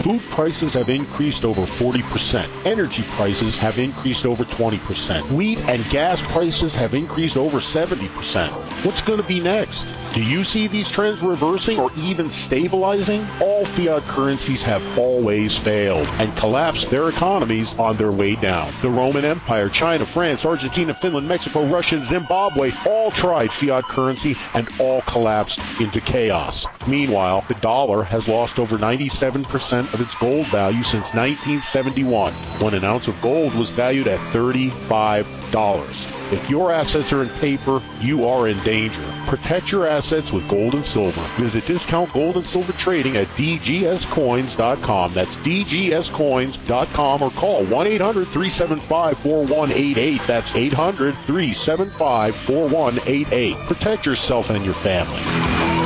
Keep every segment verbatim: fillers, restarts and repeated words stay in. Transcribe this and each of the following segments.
Food prices have increased over forty percent. Energy prices have increased over twenty percent. Wheat and gas prices have increased over seventy percent. What's going to be next? Do you see these trends reversing or even stabilizing? All fiat currencies have always failed and collapsed their economies on their way down. The Roman Empire, China, France, Argentina, Finland, Mexico, Russia, and Zimbabwe all tried fiat currency and all collapsed into chaos. Meanwhile, the dollar has lost over ninety-seven percent of its gold value since nineteen seventy-one, when an ounce of gold was valued at thirty-five dollars. If your assets are in paper, you are in danger. Protect your assets with gold and silver. Visit Discount Gold and Silver Trading at d g s coins dot com. That's d g s coins dot com, or call one eight hundred three seven five four one eight eight. That's eight hundred three seven five four one eight eight. Protect yourself and your family.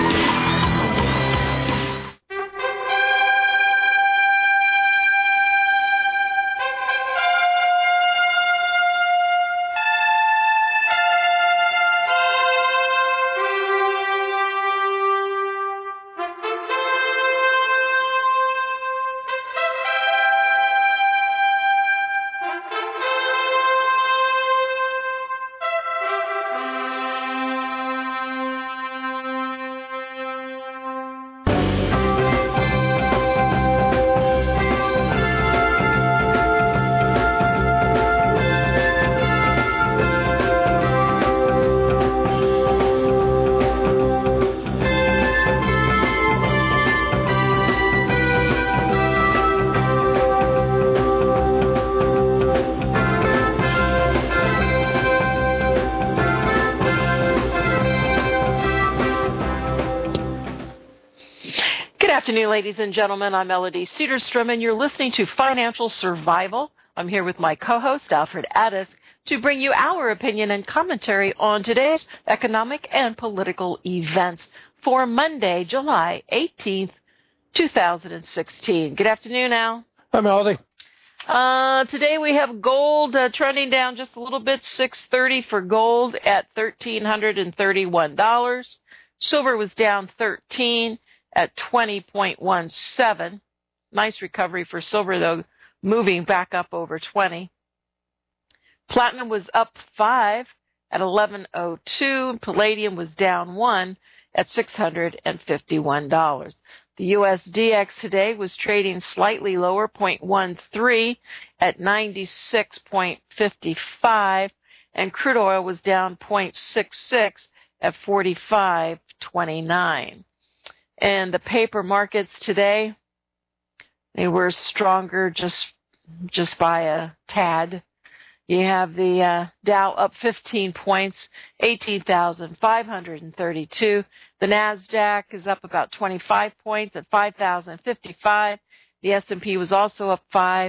Good afternoon, ladies and gentlemen. I'm Melody Cedarstrom, and you're listening to Financial Survival. I'm here with my co-host, Alfred Addis, to bring you our opinion and commentary on today's economic and political events for Monday, July eighteenth, two thousand sixteen. Good afternoon, Al. Hi, Melody. Uh, today we have gold uh, trending down just a little bit, six thirty for gold at one thousand three hundred thirty-one dollars. Silver was down thirteen at twenty point one seven. Nice recovery for silver, though, moving back up over twenty. Platinum was up five at eleven oh two. Palladium was down one at six hundred fifty-one dollars. The U S D X today was trading slightly lower, zero point one three at ninety-six point five five, and crude oil was down zero point six six at forty-five twenty-nine. And the paper markets today, they were stronger just just by a tad. You have the uh, Dow up fifteen points, eighteen thousand five hundred thirty-two. The NASDAQ is up about twenty-five points at five thousand fifty-five. The S and P was also up five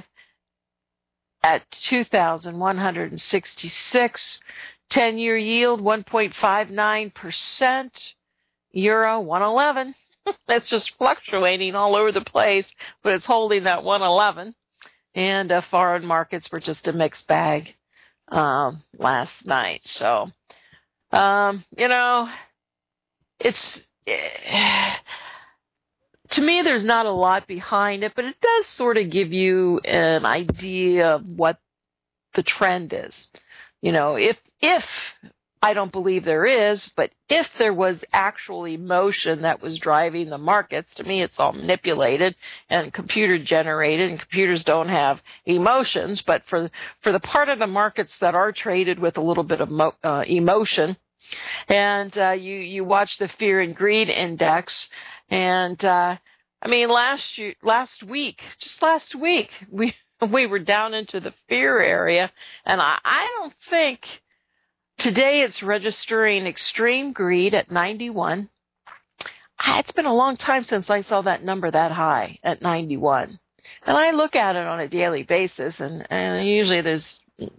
at two thousand one hundred sixty-six. ten-year yield, one point five nine percent. Euro, one eleven. That's just fluctuating all over the place, but it's holding that one eleven. And uh, foreign markets were just a mixed bag um, last night. So, um, you know, it's uh, to me, there's not a lot behind it, but it does sort of give you an idea of what the trend is. You know, if if I don't believe there is, but if there was actual emotion that was driving the markets, to me it's all manipulated and computer generated, and computers don't have emotions. But for for the part of the markets that are traded with a little bit of mo- uh, emotion, and uh, you you watch the fear and greed index, and uh, I mean last year, last week, just last week, we we were down into the fear area, and I, I don't think. Today it's registering extreme greed at ninety-one. It's been a long time since I saw that number that high at ninety-one. And I look at it on a daily basis, and, and usually there's, you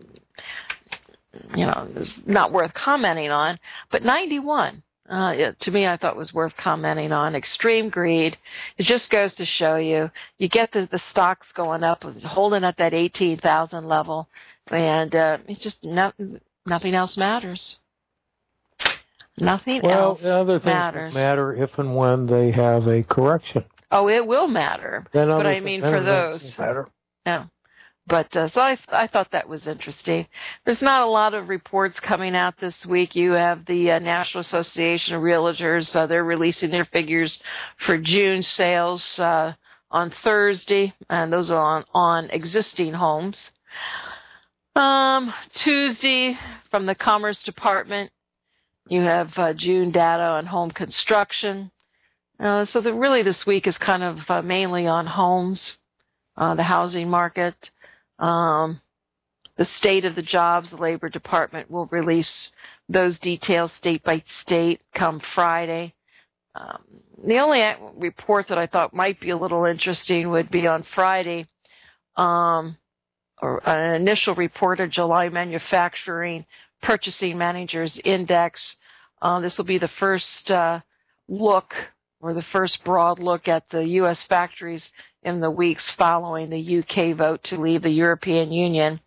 know, it's not worth commenting on. But ninety-one, uh, it, to me, I thought was worth commenting on. Extreme greed. It just goes to show you, you get the, the stocks going up, holding at that eighteen thousand level, and uh, it's just nothing. Nothing else matters. Nothing well, else other things matters. matter if and when they have a correction. Oh, it will matter. Then but other, I mean, for those. Matter. Yeah. But uh, so I, I thought that was interesting. There's not a lot of reports coming out this week. You have the uh, National Association of Realtors. Uh, they're releasing their figures for June sales uh, on Thursday, and those are on, on existing homes. Um, Tuesday, from the Commerce Department, you have uh, June data on home construction. Uh, so the, really this week is kind of uh, mainly on homes, uh, the housing market. Um, the state of the jobs, the Labor Department will release those details state by state come Friday. Um, the only report that I thought might be a little interesting would be on Friday, um, or an initial report of July Manufacturing Purchasing Managers Index. Uh, this will be the first uh, look or the first broad look at the U S factories in the weeks following the U K vote to leave the European Union.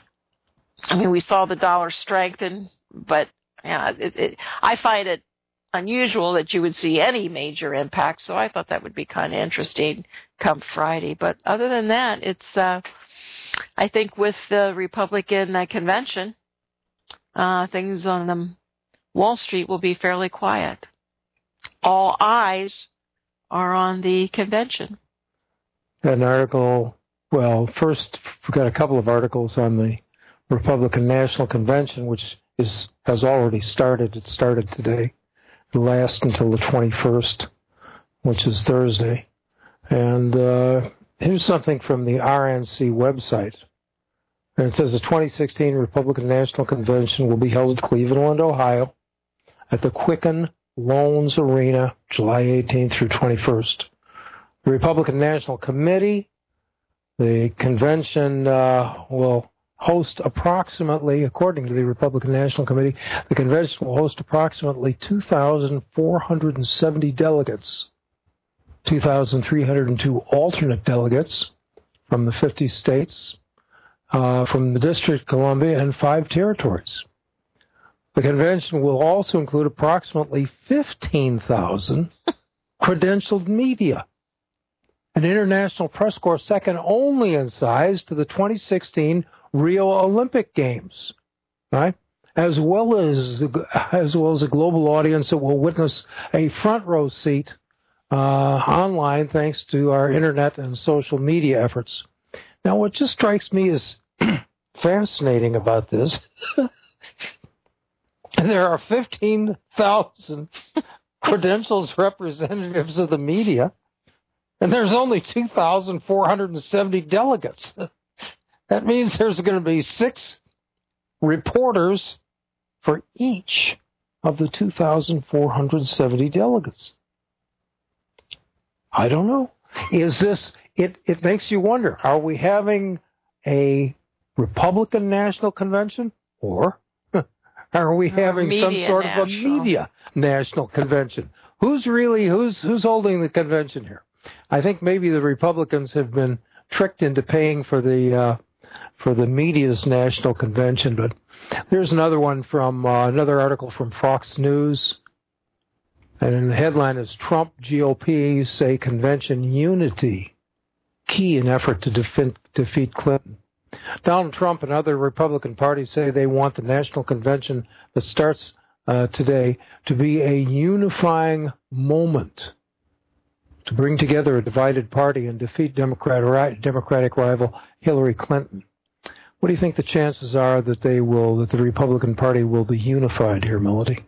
I mean, we saw the dollar strengthen, but yeah, it, it, I find it unusual that you would see any major impact, so I thought that would be kind of interesting come Friday. But other than that, it's, uh, I think with the Republican uh, convention, uh, things on the Wall Street will be fairly quiet. All eyes are on the convention. An article, well, first, we've got a couple of articles on the Republican National Convention, which is has already started. It started today. It lasts until the twenty-first, which is Thursday. And uh, here's something from the R N C website. And it says the twenty sixteen Republican National Convention will be held at Cleveland, Ohio, at the Quicken Loans Arena, July eighteenth through twenty-first. The Republican National Committee, the convention uh, will host approximately, according to the Republican National Committee, the convention will host approximately two thousand four hundred seventy delegates, two thousand three hundred two alternate delegates from the fifty states, uh, from the District of Columbia, and five territories. The convention will also include approximately fifteen thousand credentialed media, an international press corps second only in size to the twenty sixteen Rio Olympic Games, right? As well as as well as a global audience that will witness a front row seat uh, online thanks to our internet and social media efforts. Now, what just strikes me as fascinating about this. There are fifteen thousand credentials representatives of the media, and there's only two thousand four hundred seventy delegates. That means there's going to be six reporters for each of the two thousand four hundred seventy delegates. I don't know. Is this, it, it makes you wonder, are we having a Republican National Convention, or are we having some sort national. of a media national convention? Who's really, who's who's holding the convention here? I think maybe the Republicans have been tricked into paying for the uh, for the media's national convention. But there's another one from uh, another article from Fox News, and the headline is Trump G O P say convention unity key in effort to defeat, defeat Clinton. Donald Trump and other Republican parties say they want the national convention that starts uh, today to be a unifying moment to bring together a divided party and defeat Democrat, Democratic rival Hillary Clinton. What do you think the chances are that they will, that the Republican Party will be unified here, Melody?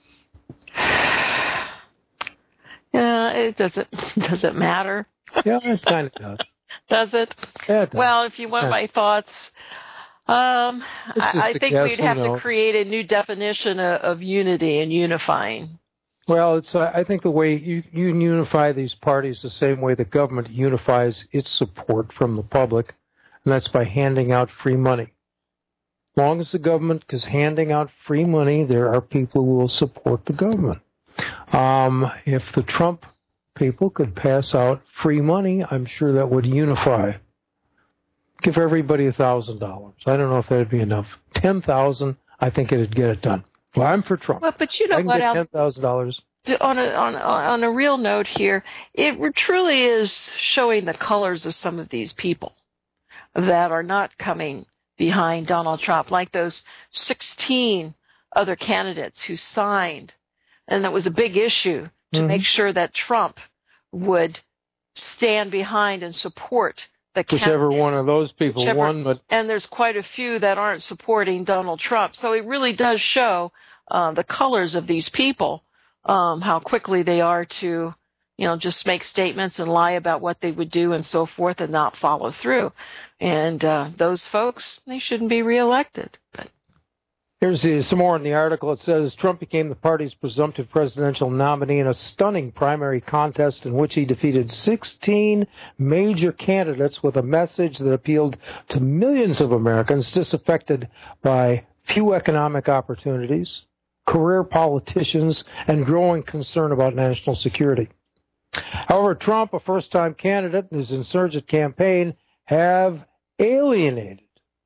Yeah, it doesn't doesn't matter. Yeah, it kind of does. Does it? Yeah, it does. Well, if you want yeah. my thoughts, um, I, I think guess, we'd have know. to create a new definition of, of unity and unifying. Well, it's uh, I think the way you, you unify these parties the same way the government unifies its support from the public, and that's by handing out free money. As long as the government is handing out free money, there are people who will support the government. Um, if the Trump people could pass out free money, I'm sure that would unify. Give everybody a thousand dollars. I don't know if that'd be enough. Ten thousand, I think it'd get it done. Well, I'm for Trump. Well, but you know I can what get else? Ten thousand dollars. on a, on, on a real note here, it truly is showing the colors of some of these people that are not coming behind Donald Trump, like those sixteen other candidates who signed, and that was a big issue to mm-hmm. make sure that Trump would stand behind and support the whichever candidate. one of those people Whichever, won. But and there's quite a few that aren't supporting Donald Trump. So it really does show uh, the colors of these people, um, how quickly they are to, you know, just make statements and lie about what they would do and so forth and not follow through. And uh, those folks, they shouldn't be reelected. But here's the, some more in the article. It says Trump became the party's presumptive presidential nominee in a stunning primary contest in which he defeated sixteen major candidates with a message that appealed to millions of Americans disaffected by few economic opportunities, career politicians, and growing concern about national security. However, Trump, a first-time candidate, and his insurgent campaign have alienated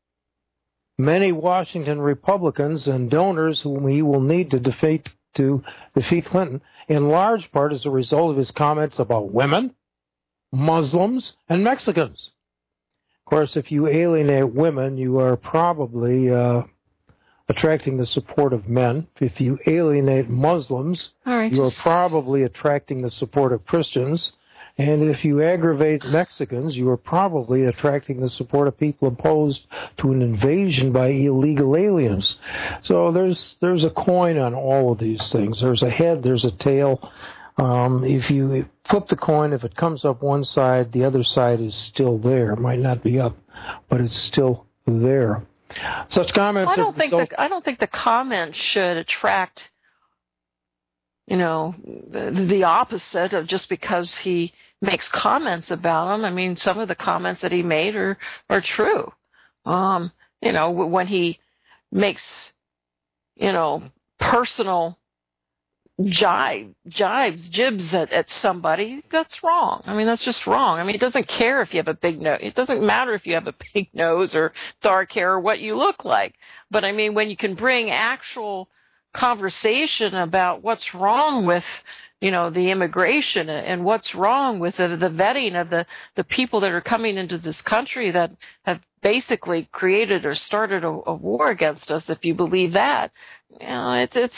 many Washington Republicans and donors whom he will need to defeat to defeat Clinton, in large part as a result of his comments about women, Muslims, and Mexicans. Of course, if you alienate women, you are probably uh, attracting the support of men. If you alienate Muslims, right, you are just... probably attracting the support of Christians. And if you aggravate Mexicans, you are probably attracting the support of people opposed to an invasion by illegal aliens. So there's there's a coin on all of these things. There's a head, there's a tail. Um, if you flip the coin, if it comes up one side, the other side is still there. It might not be up, but it's still there. Such comments. I don't think result- the, I don't think the comments should attract, you know, the, the opposite of just because he makes comments about them. I mean, some of the comments that he made are, are true. Um, you know, when he makes, you know, personal jive, jives, jibs at, at somebody, that's wrong. I mean, that's just wrong. I mean, it doesn't care if you have a big nose. It doesn't matter if you have a big nose or dark hair or what you look like. But I mean, when you can bring actual conversation about what's wrong with, you know, the immigration and what's wrong with the, the vetting of the, the people that are coming into this country that have basically created or started a, a war against us, if you believe that, you know, it's, it's,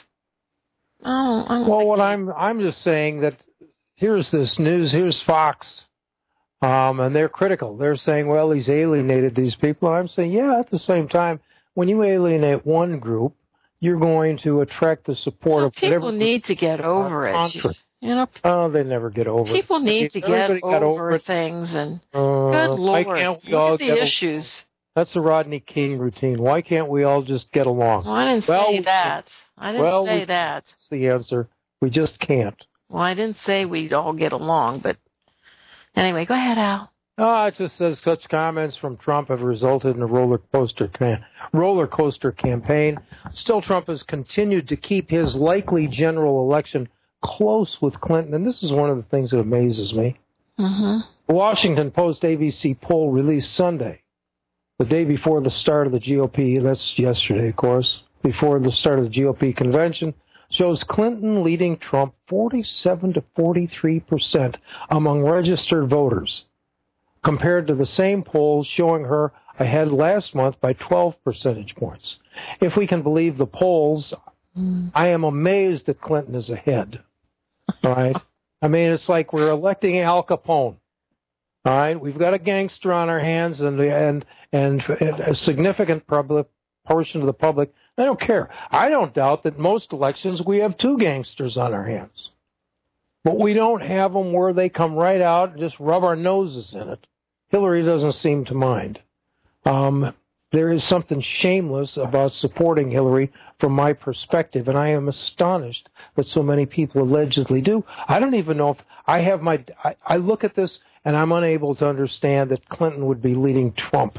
I don't, I don't well, think what he, I'm, I'm just saying that here's this news, here's Fox, um, and they're critical. They're saying, well, he's alienated these people. And I'm saying, yeah, at the same time, when you alienate one group, you're going to attract the support well, of whatever. people need to get over it. You, you know, oh, they never get over people it. need to Everybody get over, over things, and uh, good Lord, why can't we look all at the get issues. Along? That's the Rodney King routine. Why can't we all just get along? Well, I didn't well, say that. I didn't well, say we, that. That's the answer. We just can't. Well, I didn't say we'd all get along, but anyway, go ahead, Al. Oh, it just says such comments from Trump have resulted in a roller coaster cam- roller coaster campaign. Still, Trump has continued to keep his likely general election close with Clinton, and this is one of the things that amazes me. Mm-hmm. The Washington Post A B C poll released Sunday, the day before the start of the G O P, that's yesterday, of course, before the start of the G O P convention, shows Clinton leading Trump forty-seven to forty-three percent among registered voters, compared to the same polls showing her ahead last month by twelve percentage points. If we can believe the polls, mm. I am amazed that Clinton is ahead. All right? I mean, it's like we're electing Al Capone. All right? We've got a gangster on our hands, and and and a significant public, portion of the public, they don't care. I don't doubt that most elections we have two gangsters on our hands. But we don't have them where they come right out and just rub our noses in it. Hillary doesn't seem to mind. Um, there is something shameless about supporting Hillary from my perspective, and I am astonished that so many people allegedly do. I don't even know if I have my... I, I look at this, and I'm unable to understand that Clinton would be leading Trump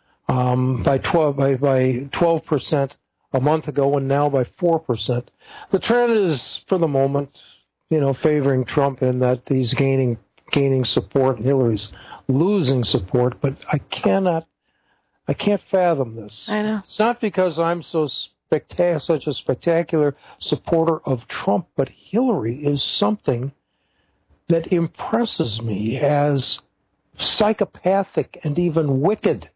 um, by twelve by, by twelve percent a month ago, and now by four percent. The trend is, for the moment, you know, favoring Trump in that he's gaining gaining support and Hillary's losing support, but I cannot, I can't fathom this. I know. It's not because I'm so spectac- such a spectacular supporter of Trump, but Hillary is something that impresses me as psychopathic and even wicked.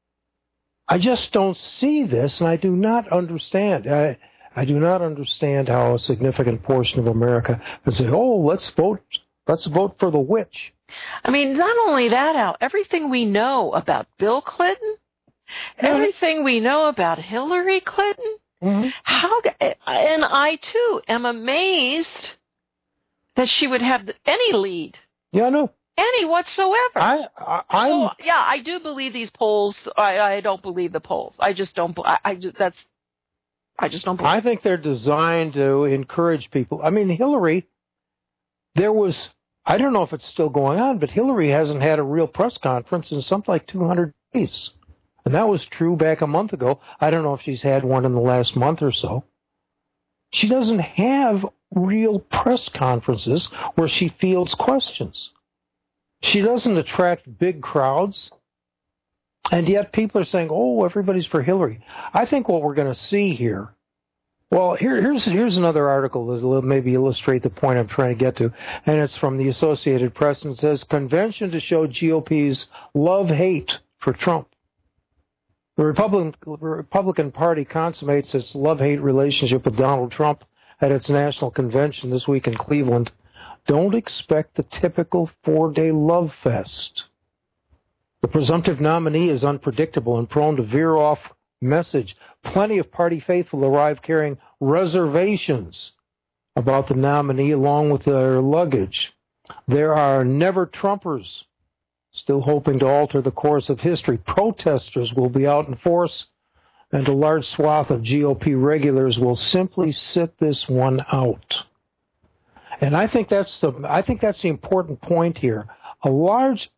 I just don't see this, and I do not understand. I, I do not understand how a significant portion of America can say, "Oh, let's vote, let's vote for the witch." I mean, not only that, Al, everything we know about Bill Clinton, yeah. everything we know about Hillary Clinton, mm-hmm. how, and I too am amazed that she would have any lead. Yeah, I know. Any whatsoever. I, I, I'm, so, yeah, I do believe these polls. I, I don't believe the polls. I just don't. I, I just that's. I just don't believe. I think they're designed to encourage people. I mean, Hillary. There was. I don't know if it's still going on, but Hillary hasn't had a real press conference in something like two hundred days, and that was true back a month ago. I don't know if she's had one in the last month or so. She doesn't have real press conferences where she fields questions. She doesn't attract big crowds, and yet people are saying, "Oh, everybody's for Hillary." I think what we're going to see here, well, here, here's here's another article that will maybe illustrate the point I'm trying to get to, and it's from the Associated Press, and it says, "Convention to show G O P's love-hate for Trump." The Republican, Republican Party consummates its love-hate relationship with Donald Trump at its national convention this week in Cleveland. Don't expect the typical four-day love fest. The presumptive nominee is unpredictable and prone to veer off message. Plenty of party faithful arrive carrying reservations about the nominee along with their luggage. There are never-Trumpers still hoping to alter the course of history. Protesters will be out in force, and a large swath of G O P regulars will simply sit this one out. And I think that's the I think that's the important point here. A large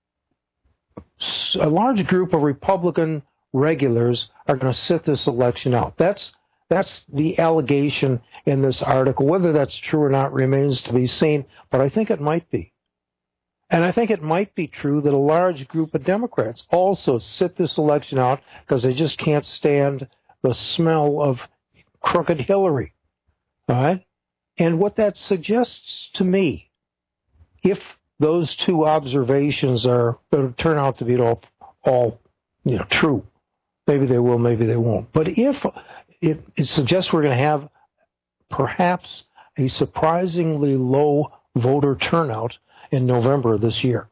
a large group of Republican regulars are going to sit this election out. That's that's the allegation in this article. Whether that's true or not remains to be seen, but I think it might be. And I think it might be true that a large group of Democrats also sit this election out because they just can't stand the smell of crooked Hillary. All right? And what that suggests to me, if those two observations are going to turn out to be all, all, you know, true, maybe they will, maybe they won't. But if it, it suggests we're going to have perhaps a surprisingly low voter turnout in November of this year.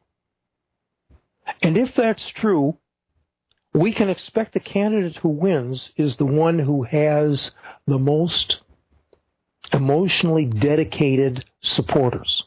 And if that's true, we can expect the candidate who wins is the one who has the most emotionally dedicated supporters.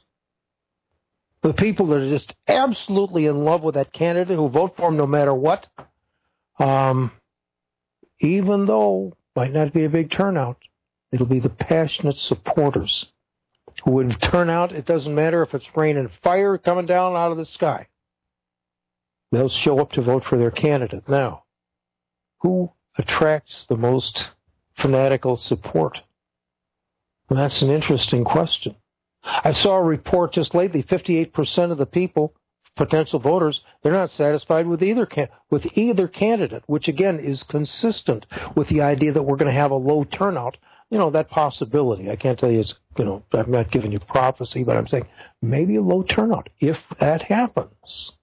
The people that are just absolutely in love with that candidate who vote for him no matter what, um, even though might not be a big turnout, it'll be the passionate supporters who would turn out. It doesn't matter if it's rain and fire coming down out of the sky. They'll show up to vote for their candidate. Now, who attracts the most fanatical support? Well, that's an interesting question. I saw a report just lately, fifty-eight percent of the people, potential voters, they're not satisfied with either can- with either candidate, which again is consistent with the idea that we're going to have a low turnout. You know, that possibility. I can't tell you it's, you know, I'm not giving you prophecy, but I'm saying maybe a low turnout. If that happens,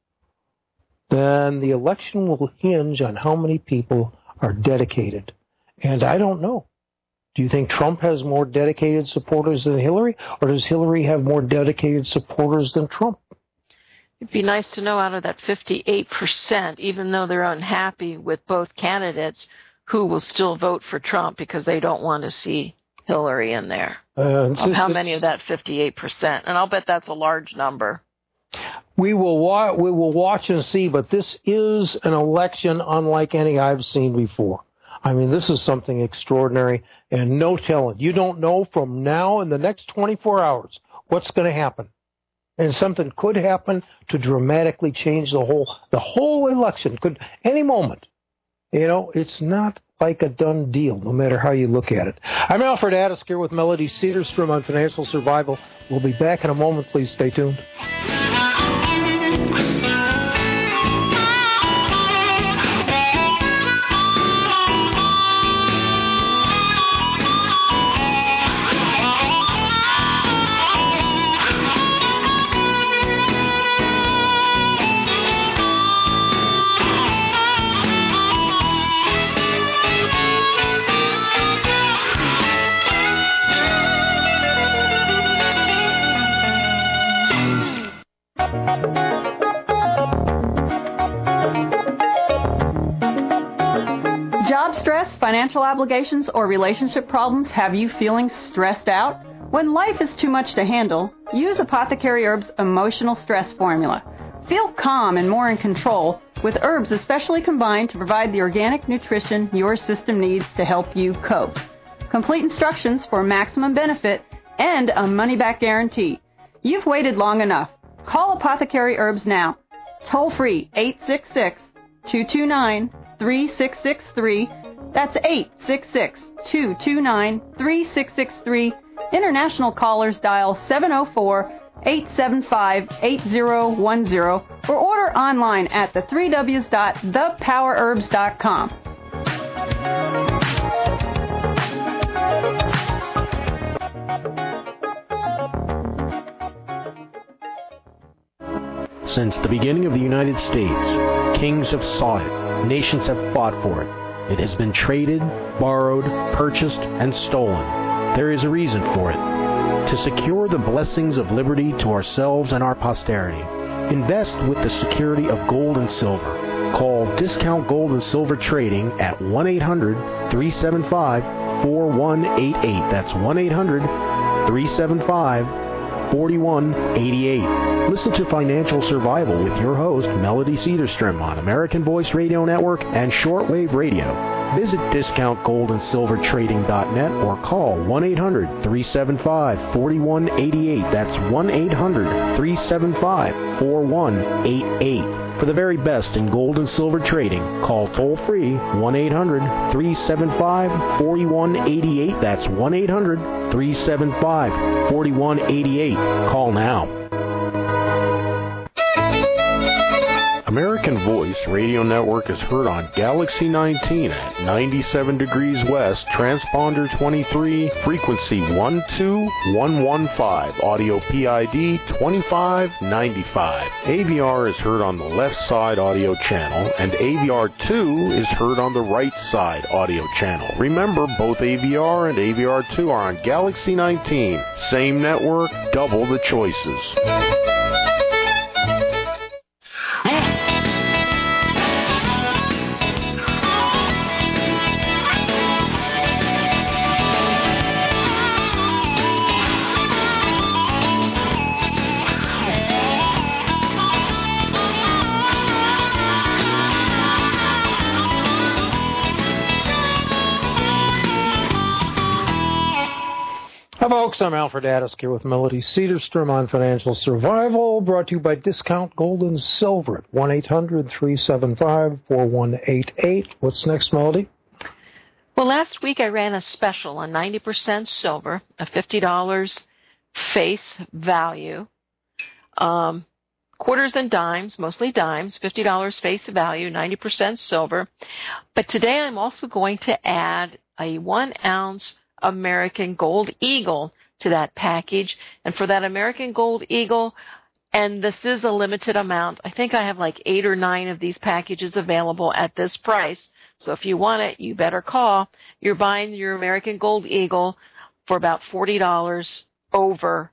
then the election will hinge on how many people are dedicated. And I don't know. Do you think Trump has more dedicated supporters than Hillary, or does Hillary have more dedicated supporters than Trump? It'd be nice to know out of that fifty-eight percent, even though they're unhappy with both candidates, who will still vote for Trump because they don't want to see Hillary in there. Uh, of how many of that fifty-eight percent? And I'll bet that's a large number. We will wa- we will watch and see, but this is an election unlike any I've seen before. I mean, this is something extraordinary, and no telling. You don't know from now in the next twenty-four hours what's going to happen. And something could happen to dramatically change the whole the whole election. Could any moment. You know, it's not like a done deal, no matter how you look at it. I'm Alfred Addis here with Melody Cedarstrom on Financial Survival. We'll be back in a moment. Please stay tuned. Job stress, financial obligations, or relationship problems have you feeling stressed out? When life is too much to handle, use Apothecary Herbs Emotional Stress Formula. Feel calm and more in control with herbs especially combined to provide the organic nutrition your system needs to help you cope. Complete instructions for maximum benefit and a money-back guarantee. You've waited long enough. Call Apothecary Herbs now. Toll free eight six six, two two nine, three six six three. That's eight six six, two two nine, three six six three. International callers dial seven oh four, eight seven five, eight oh one oh or order online at the three W's dot the power herbs dot com. Since the beginning of the United States, kings have sought it, nations have fought for it. It has been traded, borrowed, purchased, and stolen. There is a reason for it. To secure the blessings of liberty to ourselves and our posterity, invest with the security of gold and silver. Call Discount Gold and Silver Trading at one eight hundred, three seven five, four one eight eight. That's one eight hundred, three seven five, four one eight eight. Listen to Financial Survival with your host, Melody Cedarstrom, on American Voice Radio Network and Shortwave Radio. Visit discount gold and silver trading dot net or call one eight hundred, three seven five, four one eight eight. That's one eight hundred, three seven five, four one eight eight. For the very best in gold and silver trading, call toll-free one eight hundred, three seven five, four one eight eight. That's one eight hundred, three seven five, four one eight eight. Call now. American Voice Radio Network is heard on Galaxy nineteen at ninety-seven degrees west, transponder twenty-three, frequency one two one one five, audio P I D twenty-five ninety-five. A V R is heard on the left side audio channel, and A V R two is heard on the right side audio channel. Remember, both A V R and A V R two are on Galaxy nineteen. Same network, double the choices. Hi, folks. I'm Alfred Addisk here with Melody Cedarstrom on Financial Survival, brought to you by Discount Gold and Silver at one eight hundred, three seven five, four one eight eight. What's next, Melody? Well, last week I ran a special on ninety percent silver, a fifty dollars face value, um, quarters and dimes, mostly dimes, fifty dollars face value, ninety percent silver. But today I'm also going to add a one ounce American Gold Eagle to that package. And for that American Gold Eagle, and this is a limited amount, I think I have like eight or nine of these packages available at this price. So if you want it, you better call. You're buying your American Gold Eagle for about forty dollars over.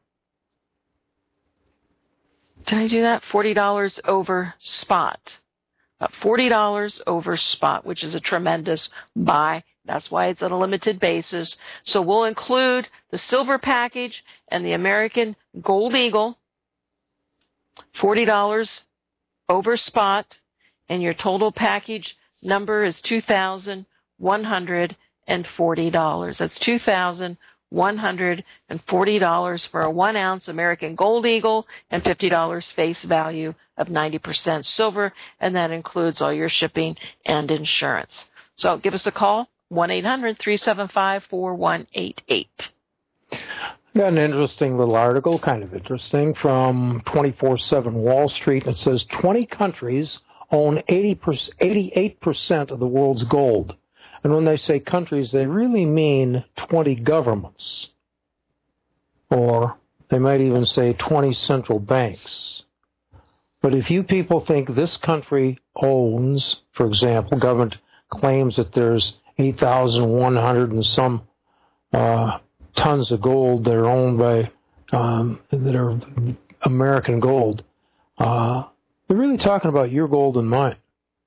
Did I do that? forty dollars over spot. About forty dollars over spot, which is a tremendous buy. That's why it's on a limited basis. So we'll include the silver package and the American Gold Eagle, forty dollars over spot, and your total package number is two thousand one hundred forty dollars. That's two thousand one hundred forty dollars for a one ounce American Gold Eagle and fifty dollars face value of ninety percent silver, and that includes all your shipping and insurance. So give us a call. one eight hundred, three seven five, four one eight eight. Got an interesting little article, kind of interesting, from twenty-four seven Wall Street. It says twenty countries own eighty-eight percent of the world's gold. And when they say countries, they really mean twenty governments. Or they might even say twenty central banks. But if you people think this country owns, for example, government claims that there's eight thousand one hundred and some uh, tons of gold that are owned by, um, that are American gold. Uh, they're really talking about your gold and mine.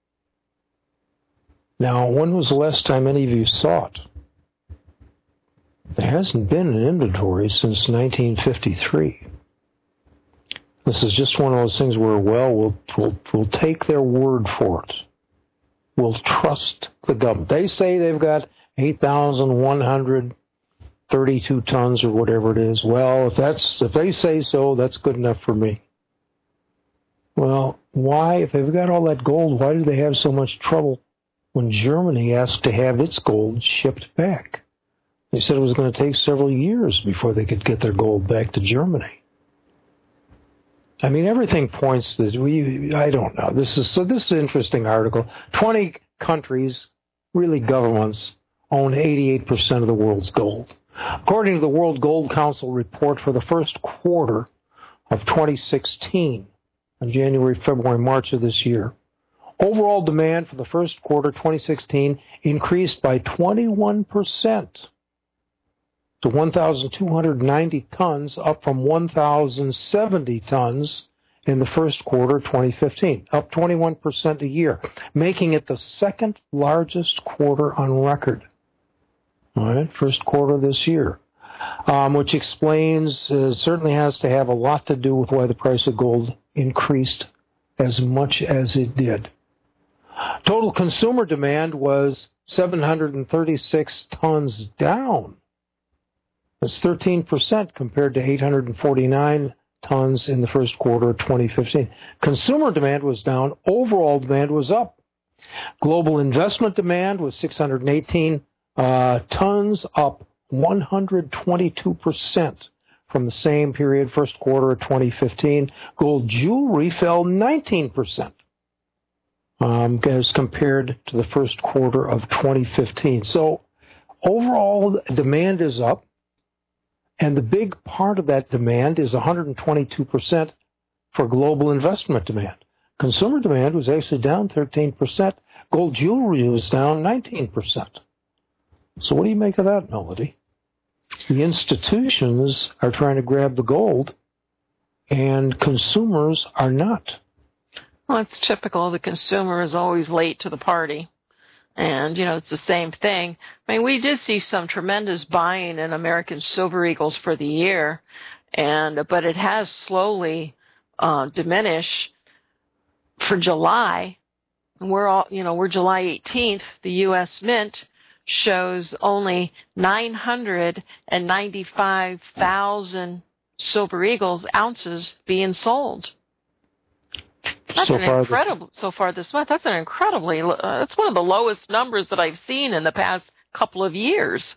Now, when was the last time any of you saw it? There hasn't been an inventory since nineteen fifty-three. This is just one of those things where, well, we'll, we'll, we'll take their word for it. We'll trust the government. They say they've got eight thousand one hundred thirty-two tons or whatever it is. Well, if that's if they say so, that's good enough for me. Well, why, if they've got all that gold, why do they have so much trouble when Germany asked to have its gold shipped back? They said it was going to take several years before they could get their gold back to Germany. I mean, everything points that we, I don't know. This is, so this is an interesting article. twenty countries, really governments, own eighty-eight percent of the world's gold. According to the World Gold Council report for the first quarter of twenty sixteen, on January, February, March of this year, overall demand for the first quarter twenty sixteen increased by twenty-one percent to one thousand two hundred ninety tons, up from one thousand seventy tons in the first quarter twenty fifteen, up twenty-one percent a year, making it the second largest quarter on record. All right, first quarter this year, um, which explains, uh, certainly has to have a lot to do with why the price of gold increased as much as it did. Total consumer demand was seven hundred thirty-six tons down. That's thirteen percent compared to eight hundred forty-nine tons in the first quarter of twenty fifteen. Consumer demand was down. Overall demand was up. Global investment demand was six hundred eighteen uh, tons, up one hundred twenty-two percent from the same period, first quarter of twenty fifteen. Gold jewelry fell nineteen percent um, as compared to the first quarter of twenty fifteen. So overall demand is up. And the big part of that demand is one hundred twenty-two percent for global investment demand. Consumer demand was actually down thirteen percent. Gold jewelry was down nineteen percent. So what do you make of that, Melody? The institutions are trying to grab the gold, and consumers are not. Well, it's typical. The consumer is always late to the party. And, you know, it's the same thing. I mean, we did see some tremendous buying in American Silver Eagles for the year, and but it has slowly uh, diminished for July. And we're all, you know, we're July eighteenth. The U S Mint shows only nine hundred ninety-five thousand Silver Eagles ounces being sold. That's so an far incredible this, so far this month. That's an incredibly. Uh, that's one of the lowest numbers that I've seen in the past couple of years.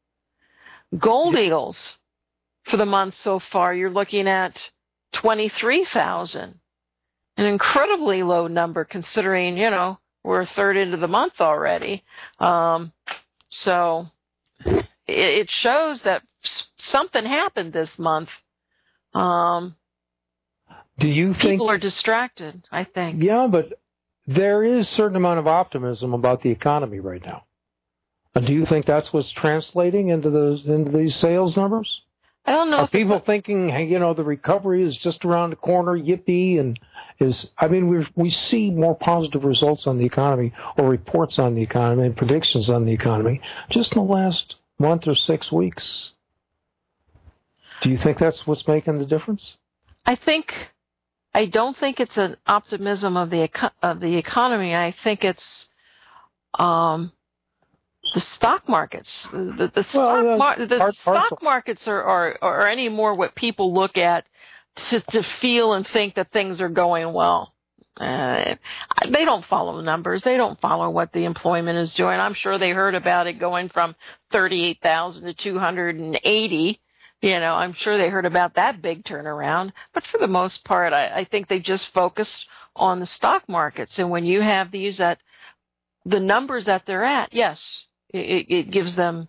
Gold yeah. Eagles for the month so far, you're looking at twenty-three thousand, an incredibly low number considering you know we're a third into the month already. Um, so it, it shows that something happened this month. Um, Do you think people are distracted? I think. Yeah, but there is a certain amount of optimism about the economy right now. And do you think that's what's translating into those into these sales numbers? I don't know. Are if people a, thinking, hey, you know, the recovery is just around the corner, yippee, and is? I mean, we we see more positive results on the economy, or reports on the economy, and predictions on the economy, just in the last month or six weeks. Do you think that's what's making the difference? I think. I don't think it's an optimism of the of the economy. I think it's um, the stock markets. The, the stock, well, uh, mar- the part, stock part, markets are, are, are any more what people look at to, to feel and think that things are going well. Uh, they don't follow the numbers. They don't follow what the employment is doing. I'm sure they heard about it going from thirty-eight thousand to two hundred eighty. You know, I'm sure they heard about that big turnaround. But for the most part, I, I think they just focused on the stock markets. And when you have these at the numbers that they're at, yes, it, it gives them,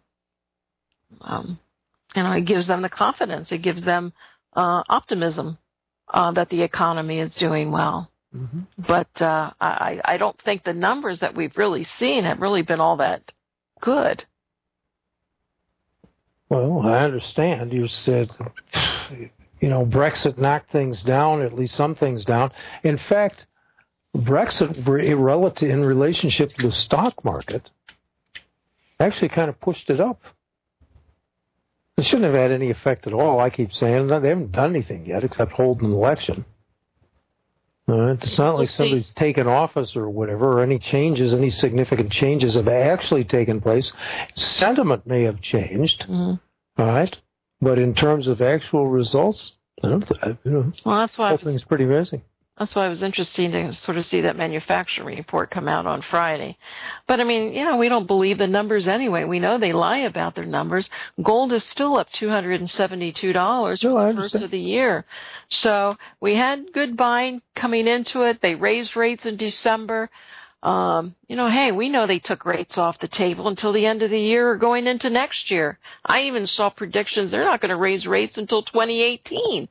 um, you know, it gives them the confidence. It gives them uh, optimism uh, that the economy is doing well. Mm-hmm. But uh, I, I don't think the numbers that we've really seen have really been all that good. Well, I understand. You said you know, Brexit knocked things down, at least some things down. In fact, Brexit, relative in relationship to the stock market, actually kind of pushed it up. It shouldn't have had any effect at all, I keep saying. They haven't done anything yet except hold an election. Uh, it's not like somebody's taken office or whatever, or any changes, any significant changes have actually taken place. Sentiment may have changed, mm-hmm. all right? But in terms of actual results, I don't, you know, well, that's why the whole thing's pretty amazing. That's why it was interesting to sort of see that manufacturing report come out on Friday. But, I mean, you know, we don't believe the numbers anyway. We know they lie about their numbers. Gold is still up two hundred seventy-two dollars no, for the first of the year. So we had good buying coming into it. They raised rates in December. Um, you know, hey, we know they took rates off the table until the end of the year or going into next year. I even saw predictions they're not going to raise rates until twenty eighteen.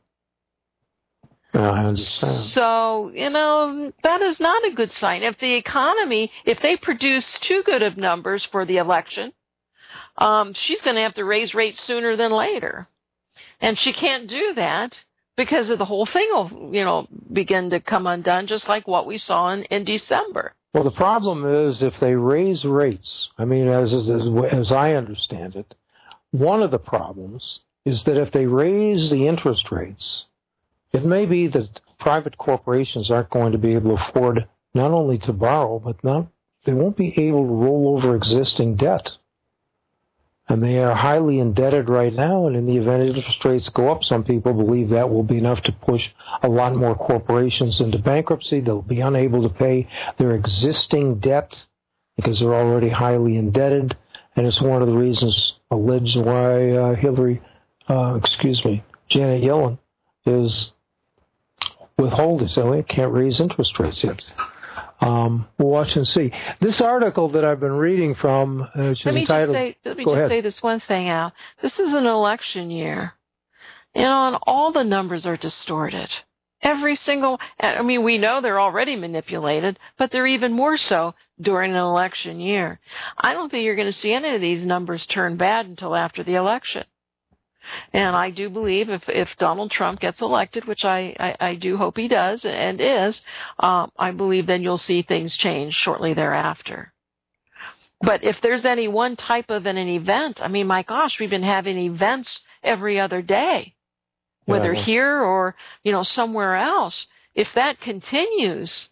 I understand. So, you know, that is not a good sign. If the economy, if they produce too good of numbers for the election, um, she's going to have to raise rates sooner than later. And she can't do that because of the whole thing will, you know, begin to come undone, just like what we saw in, in December. Well, the problem is if they raise rates, I mean, as, as, as I understand it, one of the problems is that if they raise the interest rates, it may be that private corporations aren't going to be able to afford not only to borrow, but not, they won't be able to roll over existing debt. And they are highly indebted right now, and in the event interest rates go up, some people believe that will be enough to push a lot more corporations into bankruptcy. They'll be unable to pay their existing debt because they're already highly indebted. And it's one of the reasons alleged why uh, Hillary, uh, excuse me, Janet Yellen is withholding, so they can't raise interest rates yet. Um, we'll watch and see. This article that I've been reading from, uh, which let is me entitled... Just say, let me Go just ahead. say this one thing, Al. This is an election year. You know, and all the numbers are distorted. Every single... I mean, we know they're already manipulated, but they're even more so during an election year. I don't think you're going to see any of these numbers turn bad until after the election. And I do believe if, if Donald Trump gets elected, which I, I, I do hope he does and is, um, I believe then you'll see things change shortly thereafter. But if there's any one type of an, an event, I mean, my gosh, we've been having events every other day, whether yeah. here or, you know, somewhere else. If that continues,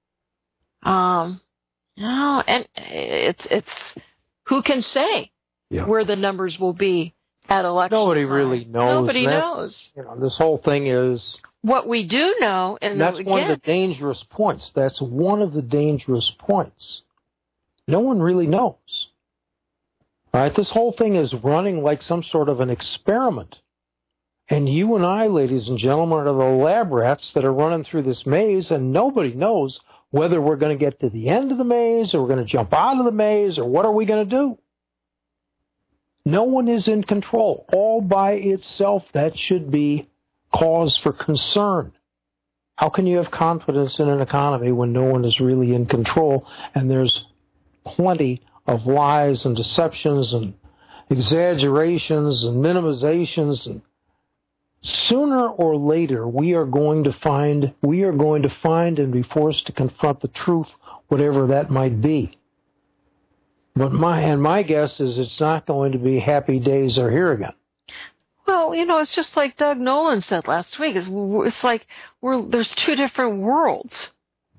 um, no, and it's, it's, who can say yeah. where the numbers will be at election Nobody time. really knows. Nobody knows. You know, this whole thing is... What we do know, and that's again, one of the dangerous points. That's one of the dangerous points. No one really knows. All right, this whole thing is running like some sort of an experiment. And you and I, ladies and gentlemen, are the lab rats that are running through this maze, and nobody knows whether we're going to get to the end of the maze, or we're going to jump out of the maze, or what are we going to do. No one is in control. All by itself, that should be cause for concern. How can you have confidence in an economy when no one is really in control and there's plenty of lies and deceptions and exaggerations and minimizations? And sooner or later, we are going to find, we are going to find and be forced to confront the truth, whatever that might be. But my and my guess is it's not going to be happy days are here again. Well, you know, it's just like Doug Nolan said last week. It's, it's like we're there's two different worlds.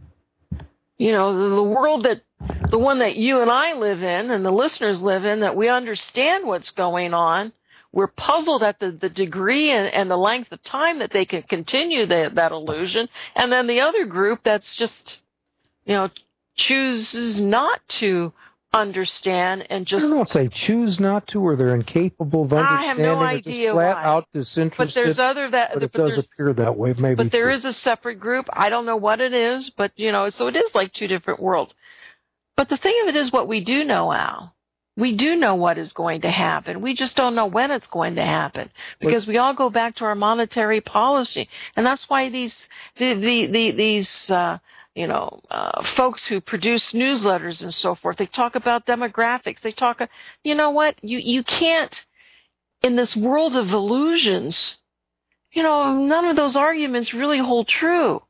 You know, the, the world that the one that you and I live in and the listeners live in, that we understand what's going on. We're puzzled at the, the degree and, and the length of time that they can continue the, that illusion. And then the other group that's just, you know, chooses not to understand and just... I don't know if they choose not to or they're incapable of understanding. I have no or idea just flat why. out disinterested. But there's other that... But it but does appear that way. Maybe. But there true. is a separate group. I don't know what it is, but, you know, so it is like two different worlds. But the thing of it is what we do know, Al. We do know what is going to happen. We just don't know when it's going to happen because we all go back to our monetary policy. And that's why these, the, the, the, these, uh, you know, uh, folks who produce newsletters and so forth, they talk about demographics. They talk, you know what? You, you can't, in this world of illusions you know, none of those arguments really hold true.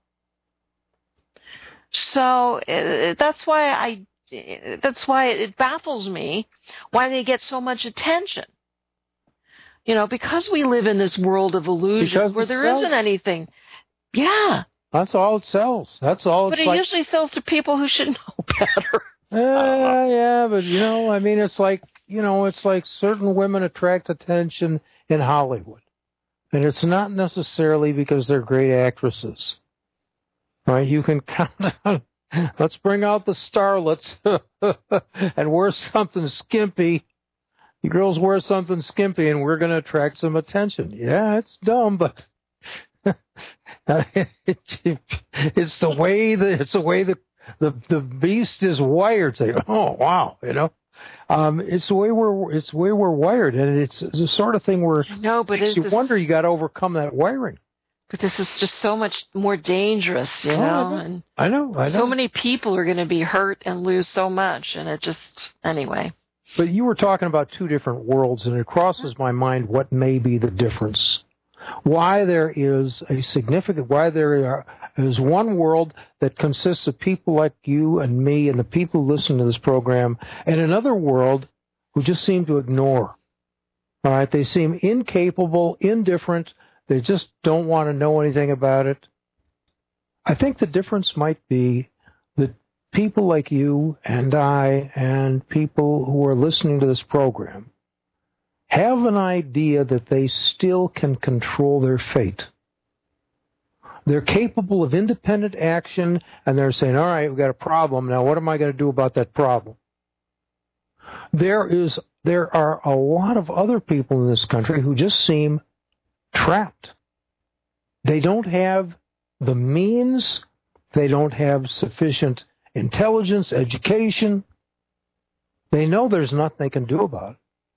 So uh, that's why I, that's why it baffles me why they get so much attention. You know, because we live in this world of illusions because where there sells. isn't anything. Yeah. That's all it sells. That's all but it's it like. usually sells to people who should know better. Uh, yeah, but, you know, I mean, it's like, you know, it's like certain women attract attention in Hollywood. And it's not necessarily because they're great actresses. Right? You can count on, let's bring out the starlets and wear something skimpy. You girls wear something skimpy and we're going to attract some attention. Yeah, it's dumb, but it's the way that, it's the way the, the, the beast is wired. Say, oh, wow, you know. Um, it's the way we're it's the way we're wired, and it's, it's the sort of thing where no, but you this, wonder you got to overcome that wiring. But this is just so much more dangerous, you oh, know. I know. And I know. I know. So many people are going to be hurt and lose so much, and it just anyway. But you were talking about two different worlds, and it crosses my mind what may be the difference. Why there is a significant, why there are, is one world that consists of people like you and me and the people who listen to this program, and another world who just seem to ignore. All right, they seem incapable, indifferent. They just don't want to know anything about it. I think the difference might be that people like you and I and people who are listening to this program have an idea that they still can control their fate. They're capable of independent action, and they're saying, all right, we've got a problem. Now, what am I going to do about that problem? There is, there are a lot of other people in this country who just seem trapped. They don't have the means. They don't have sufficient intelligence, education. They know there's nothing they can do about it.